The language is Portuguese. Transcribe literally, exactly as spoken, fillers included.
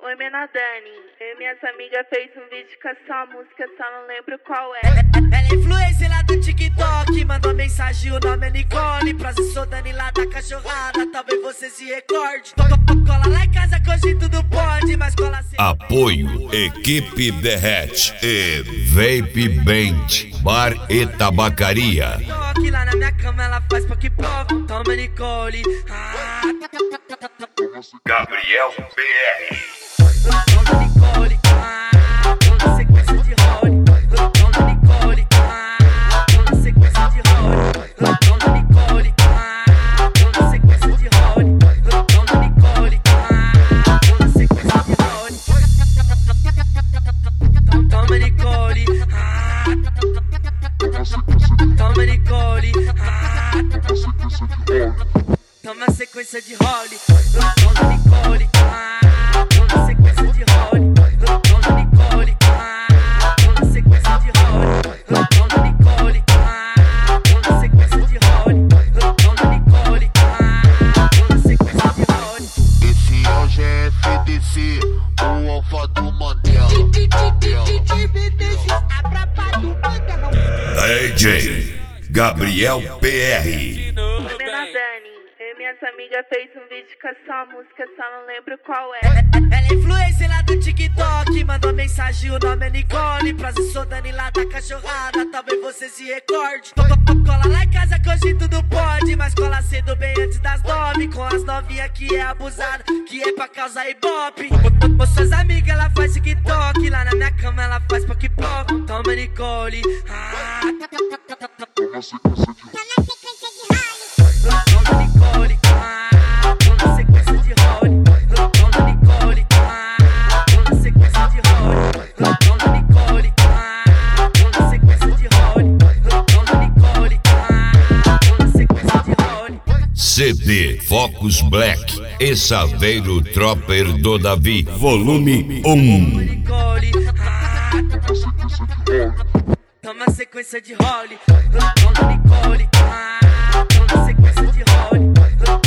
Oi, Mena Dani. Eu e minhas amigas fez um vídeo com essa música, só não lembro qual é. Ela é influencer lá do TikTok, mandou mensagem, o nome é Nicole. Prazer, sou Dani lá da cachorrada, talvez você se recorde. Cola lá em casa que hoje tudo pode, mas cola sempre. Apoio Equipe Derrete e Vape Band, Bar e Tabacaria. Que lá na minha cama ela faz pra que prova. Toma, Nicole. Ah. Gabriel P R. Toma, Nicole. Ah. Toda sequência de role. Toma, Nicole. Ah. Toda sequência de role. Toma, Nicole. Ah. Toda sequência de role. Toma, Nicole. Ah. Toda sequência de role. Toma, Nicole. Ah. Toma, Nicole. Ah. Toma sequência de role. Toma, Nicole. Ah. Toma sequência de role. Toma, Nicole. Ah. Toma sequência de role. Toma, Nicole. Ah. Toma sequência de role. Toma, Nicole. Ah. Toma sequência de role. Esse é o G F D C, o alfa do Mandela. D J Gabriel P R. Oi, Mena Dani. Eu e minhas amigas fez um vídeo com essa música, só não lembro qual é. Ela é influencer lá do TikTok, mandou mensagem, o nome é Nicole. Prazer, sou Dani lá da cachorrada, talvez você se recorde. Cola lá em casa que hoje tudo pode, mas cola cedo bem antes das nove. Com as novinhas que é abusada, que é pra causar ibope. Com suas amigas ela faz TikTok, lá na minha cama ela faz pra que prova. Toma, Nicole. Ah. Toma sequência de Toma, Nicole. Ah. Toma sequência de role. Toma, Nicole. Ah. Toma sequência de role. Toma, Nicole. Ah. Toma sequência de role. Toma, Nicole. Ah. Toma sequência de role. C D Focus Black e Saveiro Tropper do Davi, volume um. Nicole. Ah. Toma sequência de role. Toma, Nicole. Ah. Toma sequência de role.